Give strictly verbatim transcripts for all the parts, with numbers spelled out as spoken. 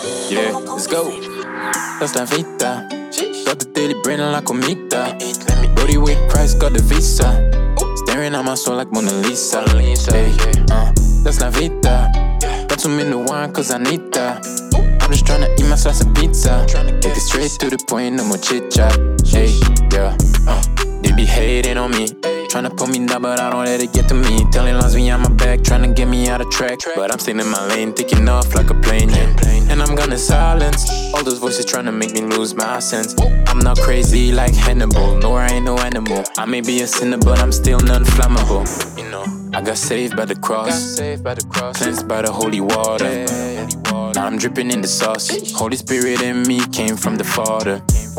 Yeah, let's go. That's la vida. Got the daily brain and la comida. Body with Christ, got the visa. Staring at my soul like Mona Lisa. Hey, uh, that's la vida. Got some in the wine cause I need that. I'm just tryna eat my slice of pizza. Take it straight to the point, no more chit chat. Hey, yeah, uh, they be hating on me. Tryna put me down, but I don't let it get to me. Telling lies behind my back, tryna get me out of track. But I'm staying in my lane, taking off like a plane, yeah. And I'm gonna silence all those voices tryna make me lose my sense. I'm not crazy like Hannibal, no, I ain't no animal. I may be a sinner, but I'm still non-flammable. You know, I got saved by the cross, cleansed by the holy water. Now I'm dripping in the sauce. Holy Spirit in me came from the Father.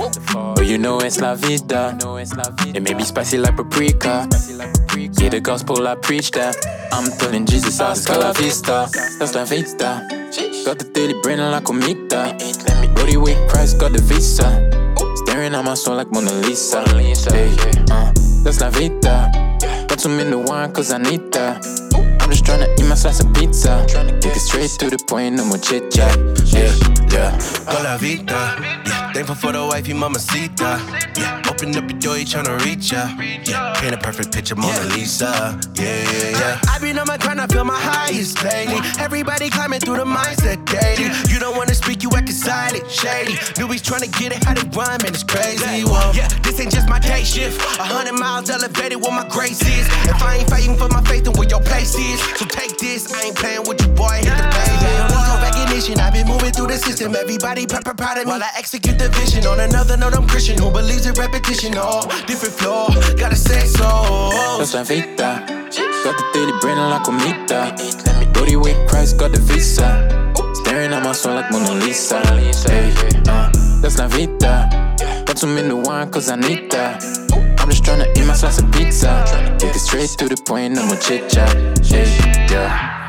But you know it's la vida. It may be spicy like paprika. Yeah, the gospel I preach that. I'm telling Jesus, hasta la vista. That's la vida. Got the daily brain and la comida. Body with Christ, got the visa. Staring at my soul like Mona Lisa. Hey, uh, that's la vida. Got some in the wine cause I need that. I'm just tryna eat my slice of pizza. Take it straight to the point, no more chit chat. Yeah, yeah. Con la vida, yeah. Thankful for the wifey, mamacita. Yeah, open up your door, you tryna reach ya. Yeah, paint a perfect picture, Mona Lisa. Yeah, yeah, yeah. I been on my grind, I feel my highest lately. Everybody climbing through the mindset daily. You don't wanna speak, you acting silent, shady. Newbies tryna get it, how they rhyme, man, it's crazy. Whoa. Yeah, this ain't just my day shift. A hundred miles elevated where my grace is. If I ain't fighting for my faith, then where your place is. So take this, I ain't playing with you, boy, hit the bang. Yeah, no recognition, I've been moving through the system. Everybody proud of me while I execute the vision. On another note, I'm Christian, who believes in repetition. Oh, different floor, gotta say so. That's la vida. Got the daily brain and la comida. Body with Christ, got the visa. Staring at my soul like Mona Lisa. Hey, uh, that's la vida. Got some in the wine cause I need that. I'm just tryna eat my slice of pizza. Take it straight to the point, no more chit chat. Hey, yeah.